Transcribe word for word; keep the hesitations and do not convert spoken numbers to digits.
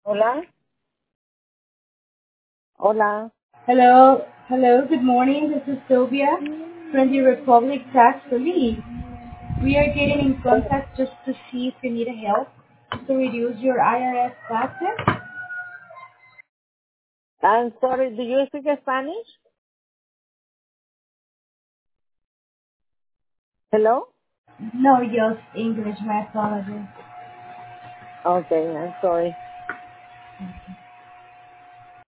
Hola, hola. Hello, hello, good morning. This is Sylvia from the Republic Tax Relief. We are getting in contact just to see if you need help to reduce your I R S taxes. I'm sorry, do you speak Spanish? Hello? No, just English, my apologies. Okay, I'm sorry.